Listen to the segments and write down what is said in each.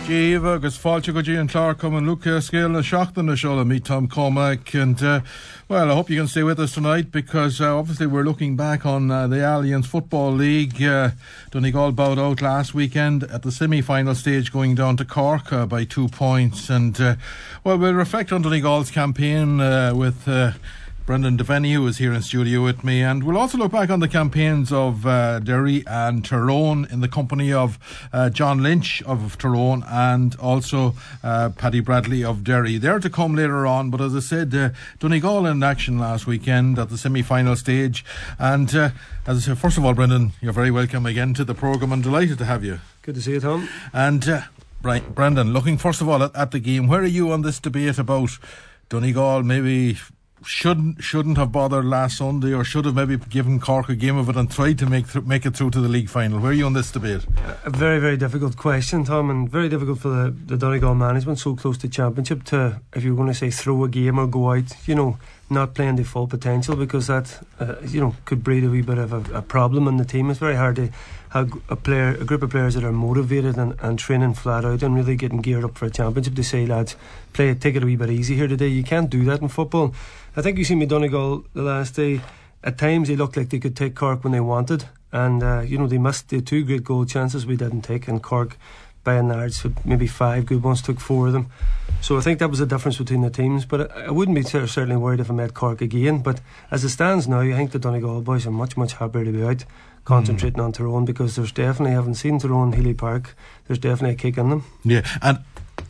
Eva agus fáilte go Gian Clark and Luke Scale na seachtain na show meet Tom Cormack and well, I hope you can stay with us tonight because obviously we're looking back on the Alliance Football League. Donegal bowed out last weekend at the semi-final stage, going down to Cork by 2 points, and well, we'll reflect on Donegal's campaign with Brendan Devaney, who is here in studio with me, and we'll also look back on the campaigns of Derry and Tyrone in the company of John Lynch of Tyrone and also Paddy Bradley of Derry. They're to come later on, but as I said, Donegal in action last weekend at the semi-final stage, and as I said, first of all, Brendan, you're very welcome again to the programme and delighted to have you. Good to see you, Tom. And right, Brendan, looking first of all at the game, where are you on this debate about Donegal maybe shouldn't have bothered last Sunday, or should have maybe given Cork a game of it and tried to make it through to the league final? Where are you on this debate? A very, very difficult question, Tom, and very difficult for the Donegal management so close to championship to, if you're going to say throw a game or go out, not playing the full potential, because that could breed a wee bit of a problem in the team. It's very hard to have a group of players that are motivated and training flat out and really getting geared up for a championship to say, lads, take it a wee bit easy here today. You can't do that in football. I think you see me Donegal the last day. At times they looked like they could take Cork when they wanted, and they missed the 2 great goal chances we didn't take, and Cork by and large maybe 5 good ones, took 4 of them. So I think that was the difference between the teams. But I wouldn't be certainly worried if I met Cork again. But as it stands now, I think the Donegal boys are much, much happier to be out concentrating on Tyrone, because there's definitely, I haven't seen Tyrone Healy Park, there's definitely a kick in them. Yeah, and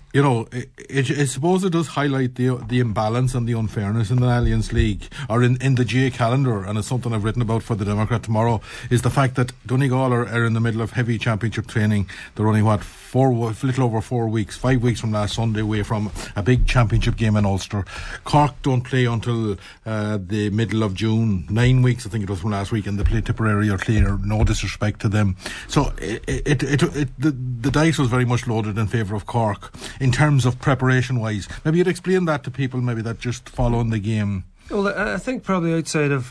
I suppose it does highlight the imbalance and the unfairness in the Alliance League, or in the GA calendar, and it's something I've written about for the Democrat tomorrow, is the fact that Donegal are in the middle of heavy championship training. They're only, a little over 4 weeks, 5 weeks from last Sunday away from a big championship game in Ulster. Cork don't play until the middle of June, 9 weeks I think it was from last week, and they play Tipperary or Clare, no disrespect to them. So the dice was very much loaded in favour of Cork in terms of preparation wise. Maybe you'd explain that to people maybe that just following the game. Well, I think probably outside of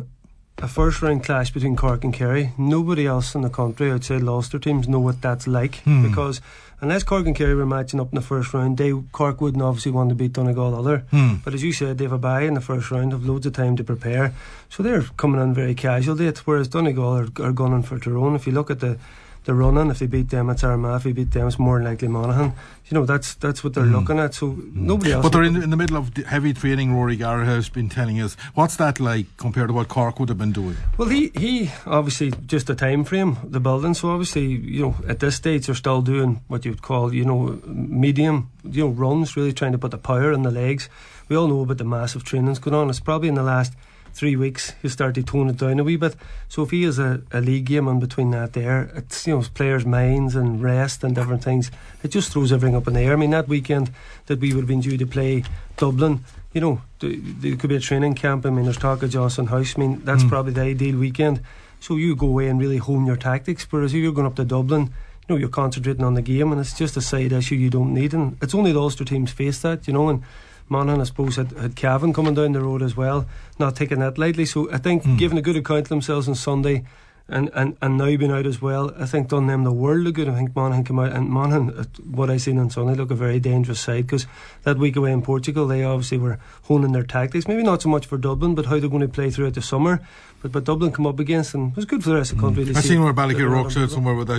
a first round clash between Cork and Kerry, nobody else in the country outside the Ulster teams know what that's like, because unless Cork and Kerry were matching up in the first round, Cork wouldn't obviously want to beat Donegal other. But as you said, they have a bye in the first round, have loads of time to prepare, so they're coming in very casual dates, whereas Donegal are gunning for Tyrone. If you look at the running, if they beat them it's Armagh, if they beat them it's more than likely Monaghan. That's what they're looking at, so nobody else. But they're in the middle of heavy training. Rory Garrett has been telling us. What's that like compared to what Cork would have been doing? Well, he obviously just a time frame, the building, so obviously at this stage they're still doing what you'd call medium runs, really trying to put the power in the legs. We all know about the massive trainings going on. It's probably in the last 3 weeks he'll start to tone it down a wee bit. So if he has a league game in between that there, it's players' minds and rest and different things, it just throws everything up in the air. I mean, that weekend that we would have been due to play Dublin, there could be a training camp. I mean, there's talk of Johnson House. I mean, that's probably the ideal weekend, so you go away and really hone your tactics, whereas if you're going up to Dublin, you're concentrating on the game, and it's just a side issue you don't need. And it's only the Ulster teams face that, and Monaghan, I suppose, had Cavan coming down the road as well, not taking that lightly. So I think giving a good account of themselves on Sunday and now being out as well, I think done them the world of good. I think Monaghan came out, and Monaghan, what I seen on Sunday, look a very dangerous side, because that week away in Portugal they obviously were honing their tactics, maybe not so much for Dublin but how they're going to play throughout the summer. But Dublin come up against, and it was good for the rest of the country. I've seen where Ballygee said somewhere with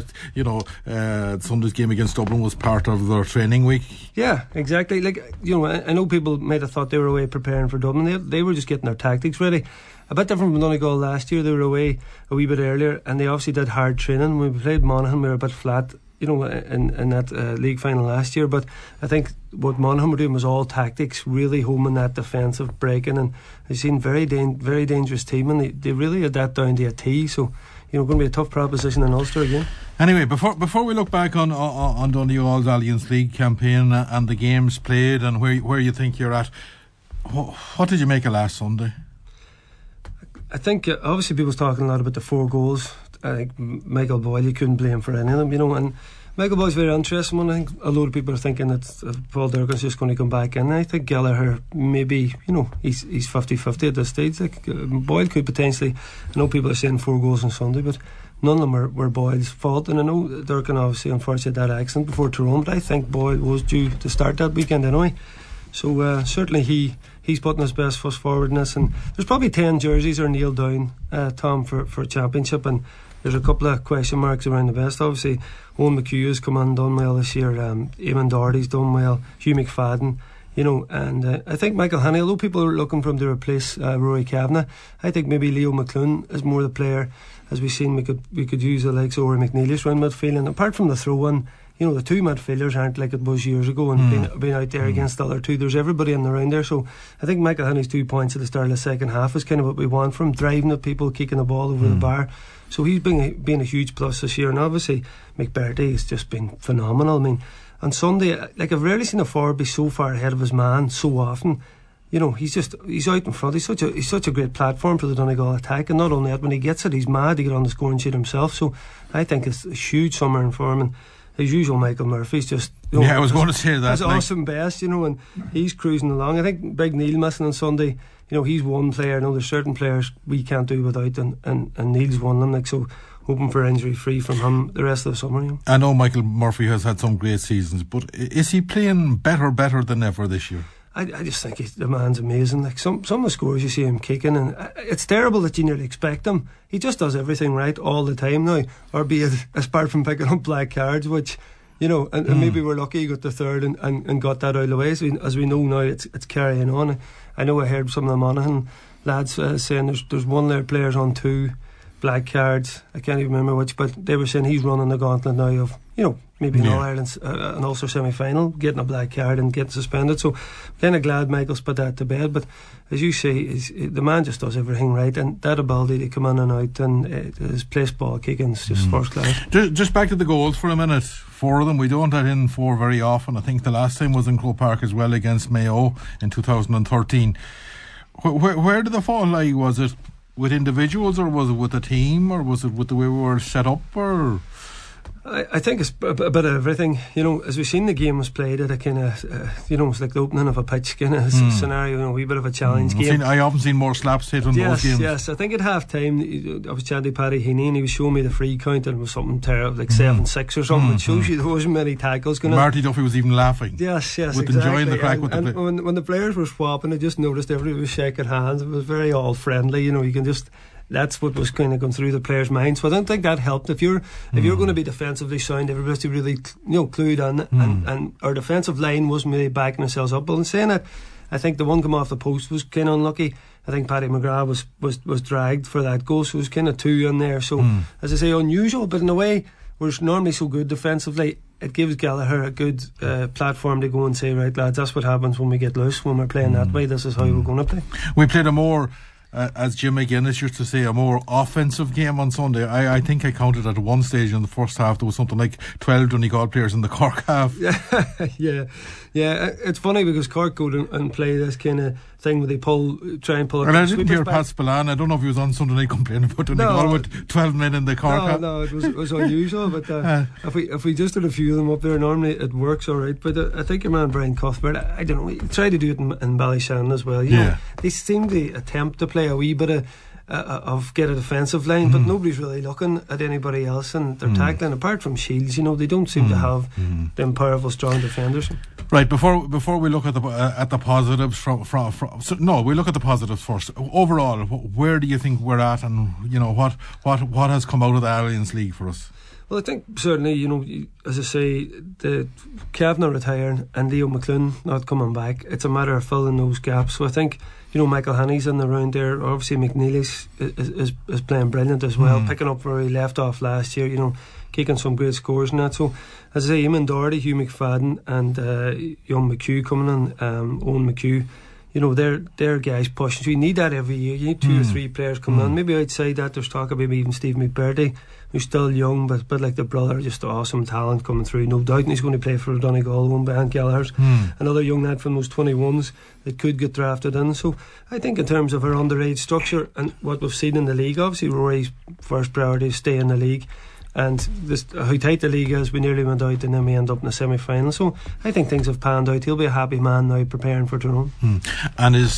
that, Sunday's game against Dublin was part of their training week. Yeah, exactly. I know people might have thought they were away preparing for Dublin. They were just getting their tactics ready. A bit different from Donegal last year. They were away a wee bit earlier, and they obviously did hard training. When we played Monaghan, we were a bit flat, in that league final last year. But I think what Monaghan were doing was all tactics, really homing that defensive breaking, and I've seen very dangerous team, and they really had that down to a T. So going to be a tough proposition in Ulster again. Anyway, before we look back on Donegal's Alliance League campaign and the games played and where you think you're at, what did you make of last Sunday? I think obviously people's talking a lot about the 4 goals. I think Michael Boyle, you couldn't blame for any of them, and Michael Boyle's very interesting one. I think a lot of people are thinking that Paul Durcan's just going to come back in. I think Gallagher, maybe, he's 50-50 at this stage. Boyle could potentially, I know people are saying 4 goals on Sunday, but none of them were Boyle's fault. And I know Durcan obviously unfortunately had that accident before Tyrone, but I think Boyle was due to start that weekend anyway. So certainly he's putting his best foot forward in this, and there's probably 10 jerseys are nailed down, Tom, for championship, and there's a couple of question marks around the best. Obviously Owen McHugh has come on and done well this year, Eamon Doherty's done well, Hugh McFadden, you know, and I think Michael Hannay, although people are looking for him to replace Rory Kavanagh, I think maybe Leo McClune is more the player. As we've seen, we could use the likes of Rory McNeilish around midfield, and apart from the throw-in, you know, the two midfielders aren't like it was years ago, and being out there against the other two, there's everybody in the round there. So I think Michael Hannay's 2 points at the start of the second half is kind of what we want from him, driving at people, kicking the ball over the bar. So he's been a huge plus this year, and obviously McBurdy has just been phenomenal. I mean, on Sunday, like, I've rarely seen a forward be so far ahead of his man so often. You know, he's out in front. He's such a great platform for the Donegal attack, and not only that, when he gets it, he's mad to get on the scoring sheet himself. So I think it's a huge summer in form, and as usual, Michael Murphy's just, you know, I was going to say that, his awesome best, you know, and he's cruising along. I think Big Neil missing on Sunday, you know, he's one player. I know there's certain players we can't do without, and Neil's one of them. Like, so hoping for injury free from him the rest of the summer. You know? I know Michael Murphy has had some great seasons, but is he playing better than ever this year? I just think the man's amazing. Like, some of the scores you see him kicking, and it's terrible that you nearly expect him. He just does everything right all the time now, albeit apart from picking up black cards, which, you know, and maybe we're lucky he got the third and got that out of the way. So as we know now, it's carrying on. I know I heard some of the Monaghan lads saying there's one of their players on 2 black cards. I can't even remember which, but they were saying he's running the gauntlet now of, you know, maybe an All-Ireland, an Ulster semi-final, getting a black card and getting suspended. So kind of glad Michael's put that to bed. But as you say, the man just does everything right, and that ability to come in and out, and his place ball kicking is just first class. Just back to the goals for a minute. 4 of them, we don't let in 4 very often. I think the last time was in Croke Park as well against Mayo in 2013. Where did the fall lie? Was it with individuals, or was it with the team, or was it with the way we were set up, or? I think it's a bit of everything. You know, as we've seen the game was played at a kind of, you know, it's like the opening of a pitch kind of scenario, you know, a wee bit of a challenge game. I often seen more slaps hit on those games. Yes, I think at half time I was chatting to Paddy Heaney, and he was showing me the free count, and it was something terrible, like 7-6 or something. It shows you there wasn't many tackles going on. Marty Duffy was even laughing. Yes, with exactly. Enjoying the crack with the play. When the players were swapping, I just noticed everybody was shaking hands. It was very all friendly, you know. You can just, that's what was kind of going through the players' minds. So I don't think that helped. If you're going to be defensively sound, everybody's really, you know, clued on, and our defensive line wasn't really backing themselves up. But in saying that, I think the one come off the post was kind of unlucky. I think Paddy McGrath was dragged for that goal, so it was kind of 2 in there. So as I say, unusual, but in a way, we're normally so good defensively. It gives Gallagher a good platform to go and say, right lads, that's what happens when we get loose, when we're playing that way. This is how we're going to play. We played a more, as Jim McGuinness used to say, a more offensive game on Sunday. I think I counted at one stage in the first half there was something like 12 Donegal players in the Cork half. Yeah. It's funny because Cork go and play this kind of thing where they try and pull it. And I didn't hear Pat Spillane. I don't know if he was on Sunday night complaining about Donegal with 12 men in the Cork half. No, it was unusual. But if we just did a few of them up there, normally it works all right. But I think your man Brian Cuthbert, I don't know, he tried to do it in Ballyshannon as well. You know, they seem to attempt to play a wee bit of get a defensive line, but nobody's really looking at anybody else, and they're tackling. Apart from Shields, you know, they don't seem to have them powerful, strong defenders. Right, before we look at the positives we look at the positives first. Overall, where do you think we're at, and you know what has come out of the Alliance League for us? Well, I think certainly, you know, as I say, the Kavanagh retiring and Leo McClune not coming back, it's a matter of filling those gaps. So I think, you know, Michael Hannay's in the round there. Obviously McNeely is playing brilliant as well, picking up where he left off last year, you know, kicking some great scores and that. So as I say, Eamon Doherty, Hugh McFadden and young McHugh coming in, Owen McHugh, you know, they're guys pushing. So you need that every year. You need 2 or 3 players coming on. Maybe outside that there's talk of maybe even Steve McBurdy, who's still young, but like the brother, just awesome talent coming through. No doubt, and he's going to play for Donegal, one behind Gallagher's. Another young lad from those 21s that could get drafted in. So I think in terms of our underage structure and what we've seen in the league, obviously Rory's first priority is stay in the league. And how tight the league is, we nearly went out and then we end up in the semi-final. So I think things have panned out. He'll be a happy man now preparing for Tyrone. And is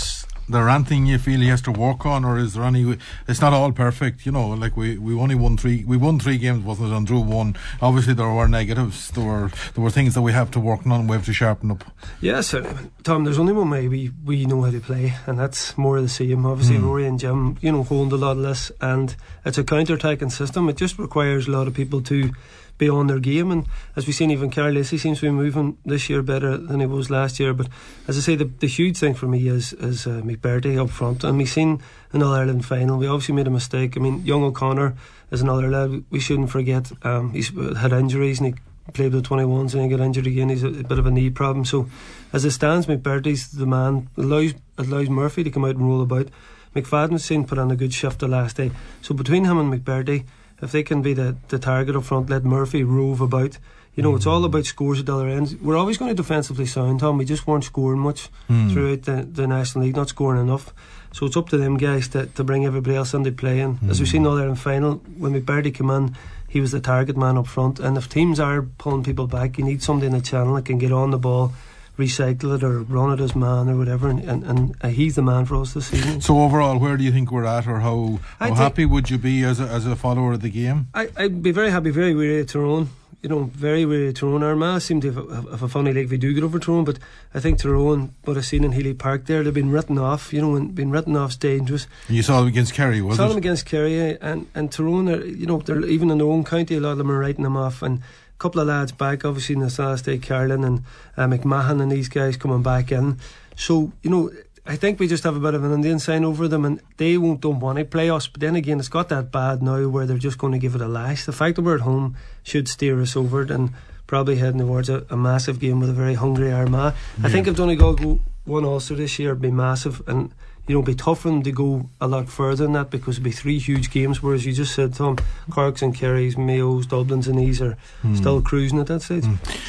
there anything you feel he has to work on, or is there any? It's not all perfect, Like we only won three. We won 3 games, wasn't it? And drew 1. Obviously, there were negatives. There were things that we have to work on. We have to sharpen up. Yes, Tom. There's only one way we know how to play, and that's more of the same. Obviously, Rory and Jim, hold a lot of this, and it's a counter-attacking system. It just requires a lot of people to be on their game, and as we've seen, even Carl Lacey seems to be moving this year better than he was last year. But as I say, the huge thing for me is McBurdy up front, and we've seen in the All-Ireland final we obviously made a mistake. I mean, young O'Connor is another lad we shouldn't forget. He's had injuries and he played with 21s and he got injured again. He's a bit of a knee problem, so as it stands, McBurdy's the man. Allows Murphy to come out and roll about. McFadden's seen put on a good shift the last day, so between him and McBurdy, if they can be the target up front, let Murphy rove about. It's all about scores at the other end. We're always going to defensively sound, Tom. We just weren't scoring much throughout the National League, not scoring enough. So it's up to them guys to bring everybody else into play. And as we've seen the other in final, when McBurdy came in, he was the target man up front. And if teams are pulling people back, you need somebody in the channel that can get on the ball, recycle it or run it as man or whatever, and he's the man for us this season. So overall, where do you think we're at, or how happy would you be as a follower of the game? I'd be very happy, very weary of Tyrone. Very weary of Tyrone. Armagh seem to have a funny leg if we do get over Tyrone, but I think Tyrone, what I've seen in Healy Park there, they've been written off. And been written off is dangerous. And you saw them against Kerry, was it? Saw them against Kerry, and Tyrone, they're even in their own county, a lot of them are writing them off. And a couple of lads back, obviously in the last day, Carlin and McMahon and these guys coming back in. So, I think we just have a bit of an Indian sign over them, and they don't want to play us. But then again, it's got that bad now where they're just going to give it a lash. The fact that we're at home should steer us over it, and probably heading towards a massive game with a very hungry Armagh. I think if Donegal go one Ulster this year, it'd be massive, and it'd be tough for them to go a lot further than that, because it'd be 3 huge games, whereas you just said, Tom, Corks and Kerrys, Mayos, Dublins and these are still cruising at that stage.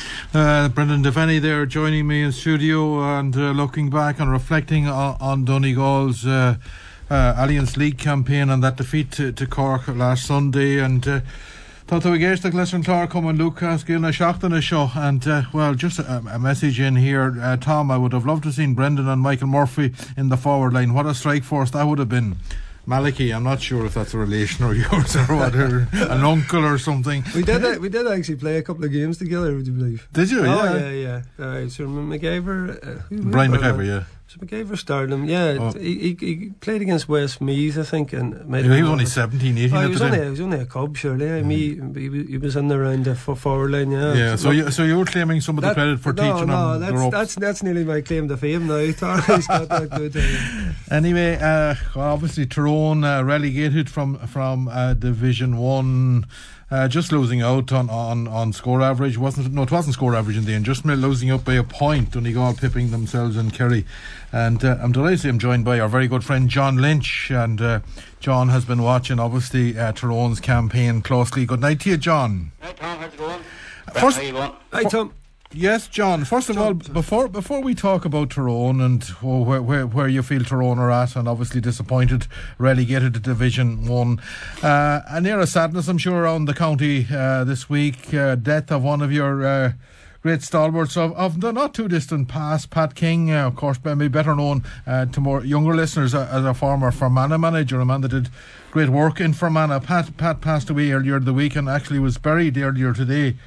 Brendan Devaney there joining me in studio, and looking back and reflecting on Donegal's Alliance League campaign and that defeat to Cork last Sunday, and Tá we géiste Gleason Clark and Lucas Gilna Shachtana show, and just a message in here, Tom. I would have loved to have seen Brendan and Michael Murphy in the forward line. What a strike force that would have been. Malachy, I'm not sure if that's a relation or yours or what, or an uncle or something. We did actually play a couple of games together, would you believe? Did you? Yeah. So McGaver, Brian McGaver, yeah. So McGaver started him, he played against Westmeath, I think, and he was only 17, 18 he was only a cub, surely. He was in around the forward line, so you're claiming some of the credit for teaching him. That's nearly my claim to fame now. He's got that good. Anyway, obviously Tyrone relegated from Division 1. Just losing out on score average. It wasn't score average in the end, just losing out by a point. Donegal pipping themselves in Kerry. And I'm delighted to say I'm joined by our very good friend John Lynch, and John has been watching obviously Tyrone's campaign closely. Good night to you, John. Hi Tom, how's it going? How you going? Hi Tom. Yes, John. First of all, before we talk about Tyrone and where you feel Tyrone are at, and obviously disappointed, relegated to Division 1, an air of sadness, I'm sure, around the county this week. Death of one of your great stalwarts of the not too distant past, Pat King, of course, maybe better known to more younger listeners as a former Fermanagh manager, a man that did great work in Fermanagh. Pat passed away earlier the week and actually was buried earlier today.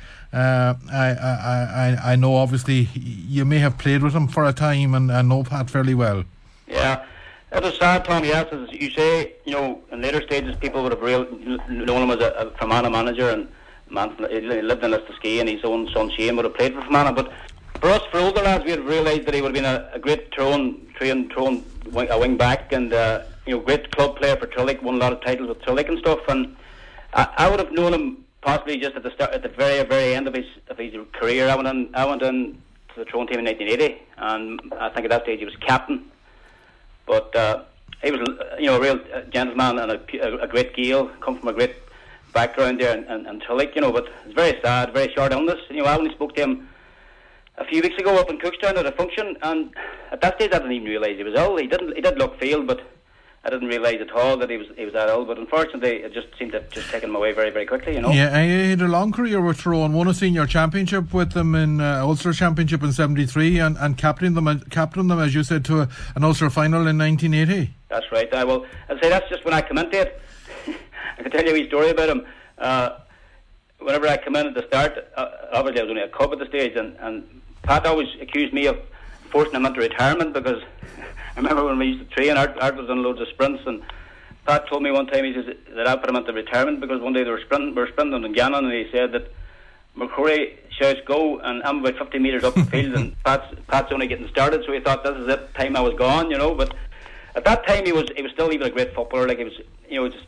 I know obviously you may have played with him for a time and know Pat fairly well. Yeah, it was sad, Tom. Yes, as you say, in later stages people would have known him as a Fermanagh manager, and he lived in Listasky, and his own son Shane would have played for Fermanagh. But for us, for older lads, we had realised that he would have been a great Tyrone wing back, and great club player for Trillick, won a lot of titles with Trillick and stuff. And I would have known him possibly just at the start, at the very, very end of his career. I went in to the Tyrone team in 1980, and I think at that stage he was captain. But he was, a real gentleman and a great Gael, come from a great background there and Trillick, But it's very sad, very short illness. I only spoke to him a few weeks ago up in Cookstown at a function, and at that stage I didn't even realise he was ill. He did look failed, but I didn't realise at all that he was that ill, but unfortunately it just seemed to just taken him away very, very quickly, you know. Yeah, and he had a long career with Tyrone, won a senior championship with them in Ulster Championship in 73 and captained them, as you said, to an Ulster final in 1980. That's right. I'd say that's just when I come into it. I can tell you a wee story about him. Whenever I come in at the start, obviously I was only a cub at the stage, and Pat always accused me of forcing him into retirement, because I remember when we used to train, Art was on loads of sprints, and Pat told me one time, he says that I put him into retirement because one day we were sprinting on Gannon, and he said that McCrory shouts go, and I'm about 50 metres up the field, and Pat's only getting started, so he thought this is it, time I was gone, you know. But at that time he was still even a great footballer. Like, he was, you know,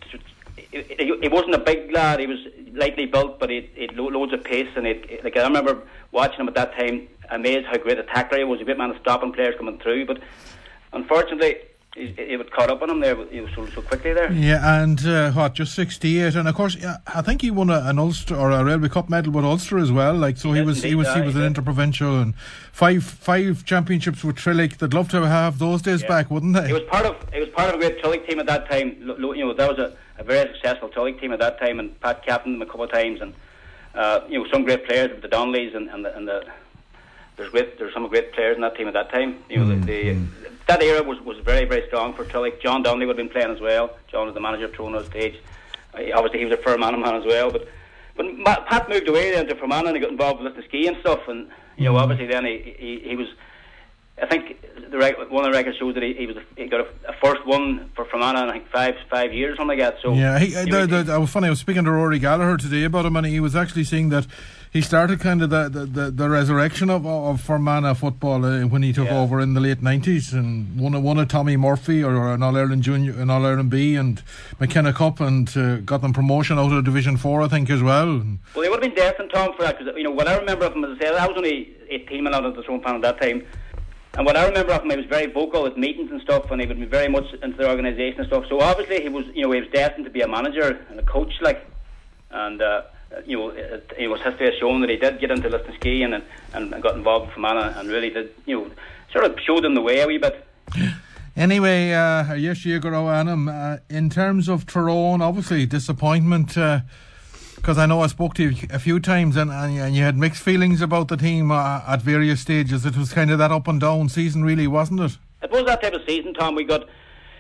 he wasn't a big lad, he was lightly built, but he had loads of pace, and like, I remember watching him at that time, amazed how great a tackler he was. A great man of stopping players coming through, but unfortunately he was caught up on him there. He was so quickly there. Yeah, and just 68, and of course, I think he won an Ulster or a Railway Cup medal with Ulster as well. Like, so he was an interprovincial, and five championships with Trillick. They'd love to have those days back, wouldn't they? He was part of a great Trillick team at that time. You know, that was a very successful Trillick team at that time, and Pat captained them a couple of times, and you know, some great players with the Donnellys and the. There's some great players in that team at that time. You know, that era was very, very strong for Trillick. John Donnelly would have been playing as well. John was the manager of Tyrone on stage. Obviously, he was a Fermanagh man as well. But when Pat moved away then to Fermanagh and he got involved with the ski and stuff, and you know, obviously then he was. I think one of the records shows that he got a first one for Fermanagh in, I think, five years, something like that. So yeah, I was funny. I was speaking to Rory Gallagher today about him, and he was actually saying that he started kind of the resurrection of Fermanagh football when he took over in the late 90s, and won a Tommy Murphy or an All-Ireland Junior, an All-Ireland B, and McKenna Cup, and got them promotion out of Division 4, I think, as well. Well, they would have been destined, Tom, for that, because, you know, what I remember of him, as I said, I was only 18 when I was at the Tyrone panel at that time, and what I remember of him, he was very vocal at meetings and stuff, and he would be very much into the organisation and stuff. So obviously he was destined to be a manager and a coach, like, and you know, history has shown that he did get into Liston Ski and got involved with Fermanagh, and really did, you know, sort of showed him the way a wee bit. Anyway, yes, you go on. In terms of Tyrone, obviously disappointment, because I know I spoke to you a few times, and you had mixed feelings about the team at various stages. It was kind of that up and down season, really, wasn't it? It was that type of season, Tom. We got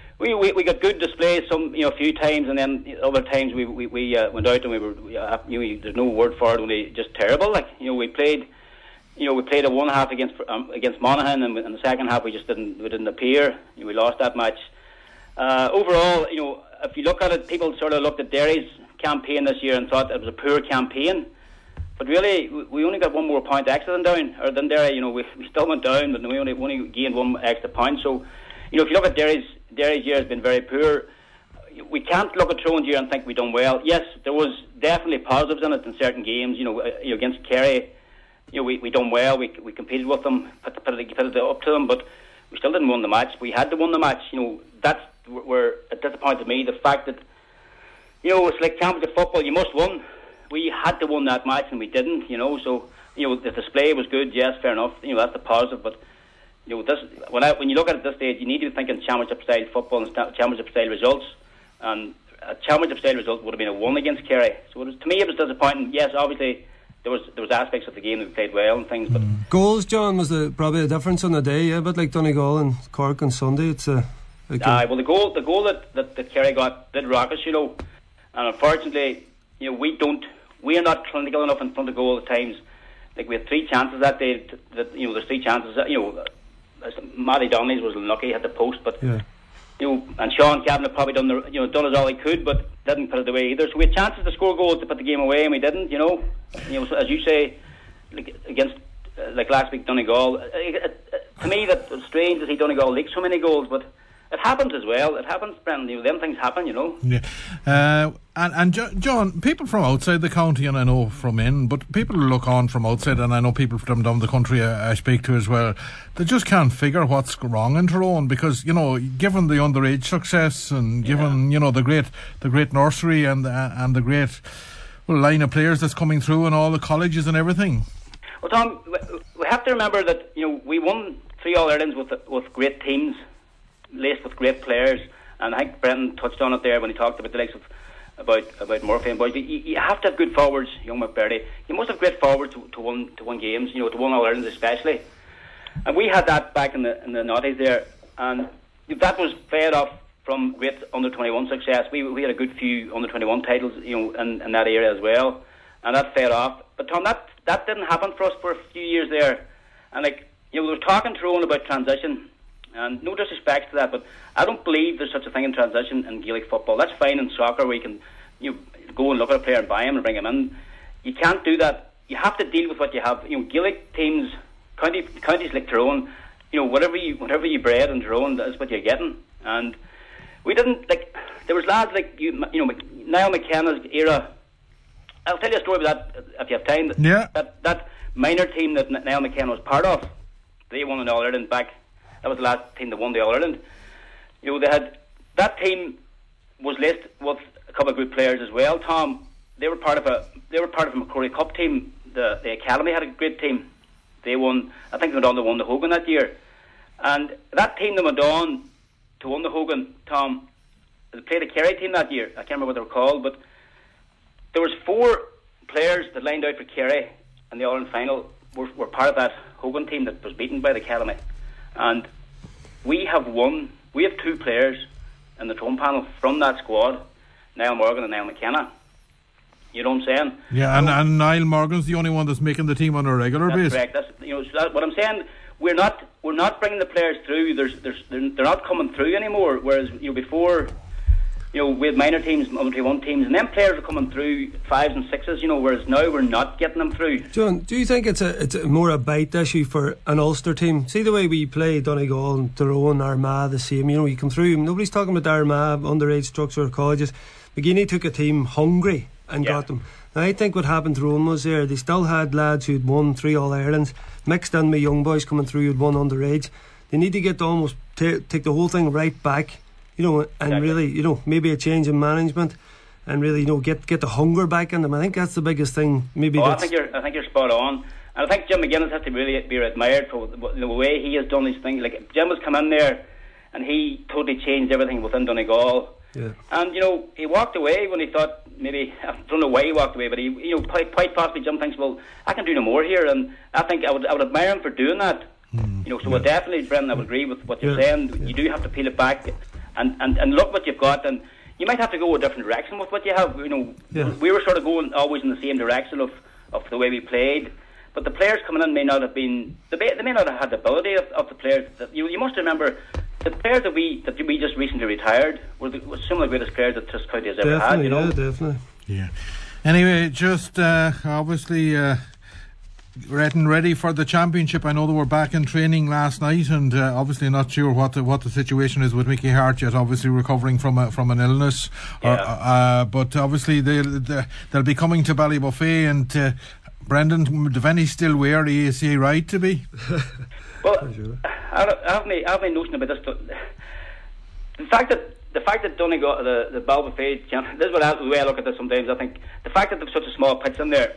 good displays a few times, and then other times we went out and we were there's no word for it, only just terrible. Like, you know, we played a one half against Monaghan, and in the second half we didn't appear. You know, we lost that match. Overall, you know, if you look at it, people sort of looked at Derry's campaign this year and thought it was a poor campaign. But really, we only got one more point extra than Derry. You know, we still went down, but we only gained one extra point. So, you know, if you look at Derry's year has been very poor. We can't look at Tyrone's year and think we've done well. Yes, there was definitely positives in it in certain games. You know, against Kerry, you know, we done well. We competed with them, put it up to them, but we still didn't win the match. We had to win the match. You know, that's where it disappointed me. The fact that, you know, it's like championship football. You must win. We had to win that match and we didn't. You know, so, you know, the display was good. Yes, fair enough. You know, that's the positive, but. You know, when you look at it at this stage, you need to be thinking championship-style football and championship-style results. And a championship-style result would have been a 1 against Kerry. So to me, it was disappointing. Yes, obviously, there was aspects of the game that we played well and things. But goals, John, was probably a difference on the day. Yeah, but like Donegal and Cork on Sunday, it's well, the goal that Kerry got did rock us, you know. And unfortunately, you know, we are not clinical enough in front of goal at times. Like, we had 3 chances that day. You know, there's 3 chances. You know. Matty Donnelly's was unlucky, he had the post, but you know, and Sean Kavanagh probably done as all he could, but didn't put it away either. So we had chances to score goals to put the game away, and we didn't. You know, so as you say, like against like last week Donegal, to me that was strange to see Donegal leak so many goals, but it happens as well. It happens, Brendan. You know, them things happen, you know. Yeah. And John, people from outside the county, and I know from in, but people who look on from outside, and I know people from down the country I speak to as well, they just can't figure what's wrong in Tyrone, because, you know, given the underage success and given, you know, the great nursery and the great line of players that's coming through and all the colleges and everything. Well, Tom, we have to remember that, you know, we won 3 All-Irelands with great teams, laced with great players, and I think Brendan touched on it there when he talked about the likes of about Murphy and boys. You have to have good forwards, young McBurdy. You must have great forwards to win games, to win All Ireland especially. And we had that back in the noughties there, and that was fed off from great under-21 success. We had a good few under-21 titles, in that area as well, and that fed off. But Tom, that didn't happen for us for a few years there, and we were talking to Rowan about transition, and no disrespect to that, but I don't believe there's such a thing in transition in Gaelic football. That's fine in soccer where you can go and look at a player and buy him and bring him in. You can't do that. You have to deal with what you have. Gaelic teams, counties like Tyrone, whatever you bred in Tyrone, that's what you're getting. And we didn't, there was lads like Niall McKenna's era. I'll tell you a story about that if you have time. Yeah. That minor team that Niall McKenna was part of, they won the All Ireland back. That was the last team that won the All Ireland. They had that team was laced with a couple of good players as well. Tom, they were part of a McCrory Cup team. The academy had a great team. They won. I think they went on to win the Hogan that year. And that team that went on to win the Hogan, Tom, they played a Kerry team that year. I can't remember what they were called, but there was 4 players that lined out for Kerry in the All Ireland final were part of that Hogan team that was beaten by the academy. And we have 2 players in the Tyrone panel from that squad, Niall Morgan and Niall McKenna. You know what I'm saying? Yeah, and Niall Morgan's the only one that's making the team on a regular basis. That's correct. That's what I'm saying. We're not bringing the players through. They're not coming through anymore. Whereas before, we had minor teams, under-21 teams, and then players are coming through 5s and 6s. Whereas now we're not getting them through. John, do you think it's more a bite issue for an Ulster team? See the way we play Donegal and Tyrone, Armagh, the same. You come through. Nobody's talking about Armagh underage structure of colleges. McGuinness took a team hungry and got them. Now, I think what happened to Rome was they still had lads who'd won 3 All-Irelands, mixed in with young boys coming through who'd won underage. They need to get to almost take the whole thing right back, and exactly. Really, maybe a change in management and really, get the hunger back in them. I think that's the biggest thing. I think you're spot on. And I think Jim McGuinness has to really be admired for the way he has done these things. Like, Jim has come in there and he totally changed everything within Donegal. Yeah. And he walked away when he thought maybe, I don't know why he walked away, but he quite possibly Jim thinks, well, I can do no more here, and I think I would admire him for doing that. So definitely, Brendan, I would agree with what you're saying. You do have to peel it back and look what you've got, and you might have to go a different direction with what you have. We were sort of going always in the same direction of the way we played, but the players coming in may not have been, they may not have had the ability of the players. You must remember, the players that we just recently retired were some of the greatest players that this county has ever had. Yeah, definitely. Yeah. Anyway, just obviously getting ready for the championship. I know they were back in training last night, and obviously not sure what the situation is with Mickey Hart yet. Obviously recovering from an illness, but obviously they'll be coming to Ballybuffet. And Brendan, Devaney's still wary. Is he right to be? Well, I have my notion about this. The fact that Donegal, the Ballybuffet, this is the way I look at this sometimes. I think the fact that there's such a small pitch in there,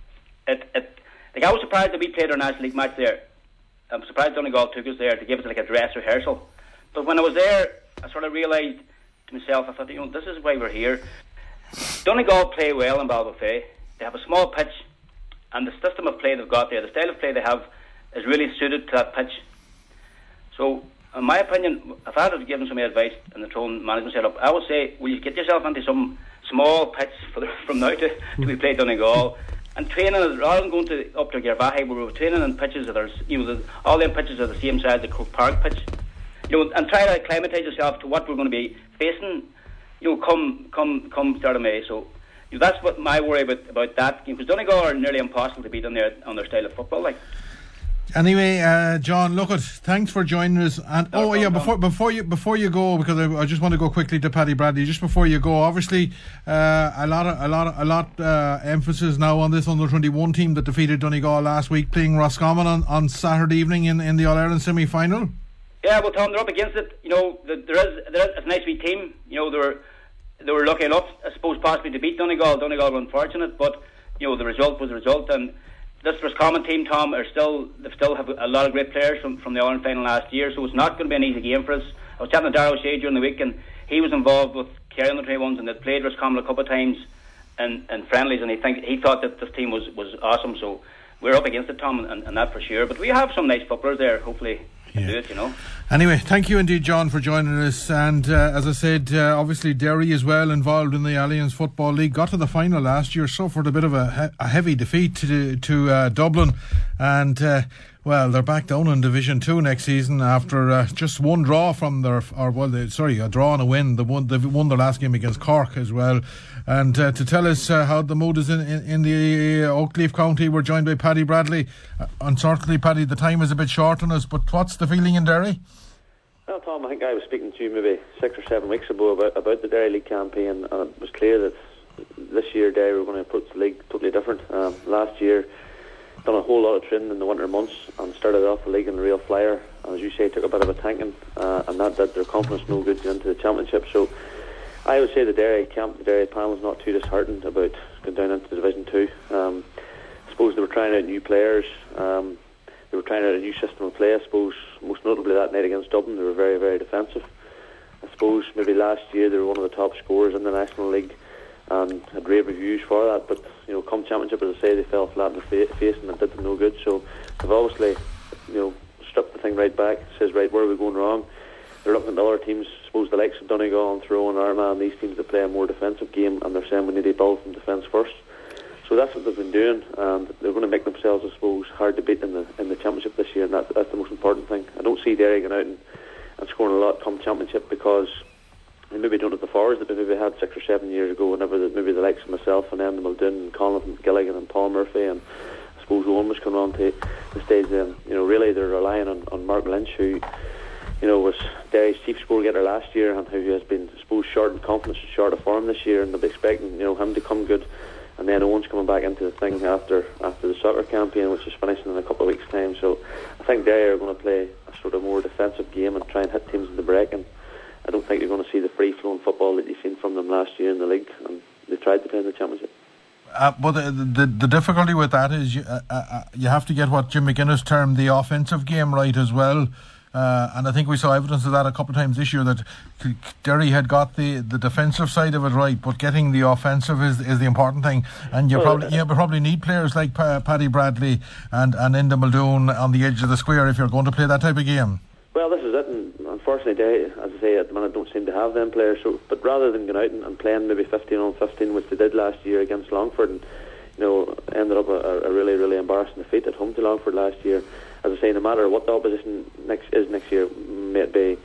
I was surprised that we played our National League match there. I'm surprised Donegal took us there to give us a dress rehearsal. But when I was there, I sort of realised to myself, I thought, this is why we're here. Donegal play well in Ballybuffet. They have a small pitch, and the system of play they've got there, the style of play they have, is really suited to that pitch. So, in my opinion, if I had to give them some advice in the Tyrone management setup, I would say, will you get yourself into some small pitch from now to we play Donegal, and training, rather than going up to Gervahi, where we're training in pitches that are, all them pitches are the same size as the Croke Park pitch, and try to acclimatise yourself to what we're going to be facing, come start of May. So, that's what my worry about that game, because Donegal are nearly impossible to beat on their style of football, Anyway, John, thanks for joining us. And before you go, because I just want to go quickly to Paddy Bradley. Just before you go, obviously, a lot emphasis now on this under-21 team that defeated Donegal last week, playing Roscommon on Saturday evening in the All Ireland semi-final. Yeah, well, Tom, they're up against it. It's a nice wee team. They were lucky enough, I suppose, possibly to beat Donegal. Donegal were unfortunate, but the result was the result. And this Roscommon team, Tom, they still have a lot of great players from the All Ireland final last year, so it's not going to be an easy game for us. I was chatting to Darrell O'Shea during the week, and he was involved with carrying the 21s, and they played Roscommon a couple of times in friendlies, and he thought that this team was awesome. So we're up against it, Tom, and that for sure. But we have some nice footballers there. Hopefully, can do it. Anyway, thank you indeed, John, for joining us. And as I said, obviously Derry is well involved in the Alliance Football League. Got to the final last year, suffered a bit of a heavy defeat to Dublin, and well, they're back down in Division 2 next season after just one draw from a draw and a win. They've won their last game against Cork as well. And to tell us how the mood is in the Oakleaf County, we're joined by Paddy Bradley. Unfortunately, Paddy, the time is a bit short on us, but what's the feeling in Derry? Well, Tom, I think I was speaking to you maybe 6 or 7 weeks ago about the Derry League campaign, and it was clear that this year Derry were going to approach the league totally different. Last year, done a whole lot of training in the winter months and started off the league in a real flyer, and as you say, took a bit of a tanking, and that did their confidence no good into the championship. So I would say the Derry panel is not too disheartened about going down into Division 2. I suppose they were trying out new players, they were trying out a new system of play. I suppose most notably that night against Dublin, they were very, very defensive. I suppose maybe last year they were one of the top scorers in the National League and had rave reviews for that, but come championship, as I say, they fell flat in the face and it did them no good. So they've obviously stripped the thing right back. Says, right, where are we going wrong? They're looking at the other teams, I suppose the likes of Donegal and Tyrone and Armagh, these teams that play a more defensive game, and they're saying we need to build from defence first. So that's what they've been doing, and they're going to make themselves, I suppose, hard to beat in the championship this year, and that's the most important thing. I don't see Derry going out and scoring a lot come championship, because they maybe don't have the forwards that they maybe had 6 or 7 years ago, whenever maybe the likes of myself and Enda Muldoon and Colin Gilligan and Paul Murphy and I suppose Owen was coming on to the stage then. Really they're relying on Mark Lynch, who was Derry's chief score getter last year, and who has been, I suppose, short in confidence and short of form this year, and they'll be expecting him to come good. And then Owen's coming back into the thing after the soccer campaign, which is finishing in a couple of weeks' time. So I think Derry are going to play a sort of more defensive game and try and hit teams in the break, and I don't think you're going to see the free-flowing football that you've seen from them last year in the league, and they tried to play in the championship. But the difficulty with that is you have to get what Jim McGuinness termed the offensive game right as well. And I think we saw evidence of that a couple of times this year, that Derry had got the defensive side of it right, but getting the offensive is the important thing. And you probably need players like Paddy Bradley and Enda Muldoon on the edge of the square if you're going to play that type of game. Well, this is it, and unfortunately Derry, as I say, at the minute don't seem to have them players. So, but rather than going out and playing maybe 15 on 15, which they did last year against Longford, and ended up a really, really embarrassing defeat at home to Longford last year. As I say, no matter what the opposition next year, may it be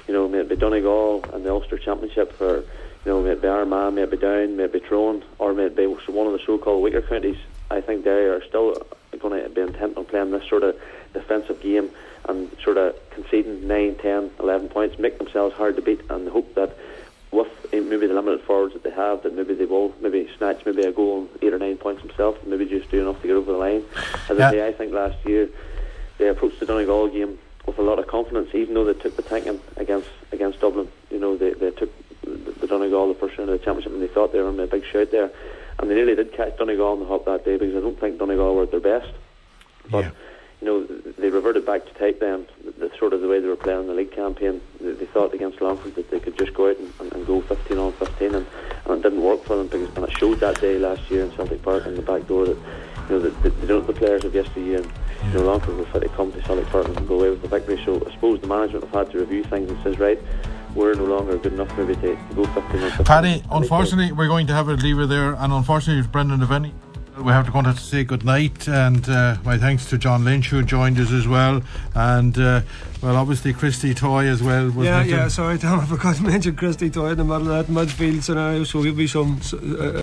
Donegal and the Ulster Championship, or may it be Armagh, may it be Down, may it be Tyrone, or may it be one of the so-called weaker counties, I think Derry are still going to be intent on playing this sort of defensive game and sort of conceding 9, 10, 11 points, make themselves hard to beat, and hope that with maybe the limited forwards that they have, that maybe they will maybe snatch maybe a goal and 8 or 9 points themselves, and maybe just do enough to get over the line. As I say, I think last year they approached the Donegal game with a lot of confidence, even though they took the tanking against Dublin. They took the Donegal the first round of the championship, and they thought they were in a big shout there, and they nearly did catch Donegal on the hop that day, because I don't think Donegal were at their best. But they reverted back to type then, the sort of the way they were playing in the league campaign. They thought against Longford that they could just go out and go 15 on 15, and it didn't work for them, and it showed that day last year in Celtic Park in the back door that they don't have the players of yesteryear, and Longford were fit to come to Celtic Park and go away with the victory. So I suppose the management have had to review things and says, right, we're no longer good enough maybe to go 15 on 15. Paddy, unfortunately we're going to have to leave it there, and unfortunately Brendan Devaney, we have to go on to say good night, and my thanks to John Lynch, who joined us as well, and obviously Christy Toy as well. Sorry Tom, I forgot to mention Christy Toy in the middle of that midfield scenario, so he'll be some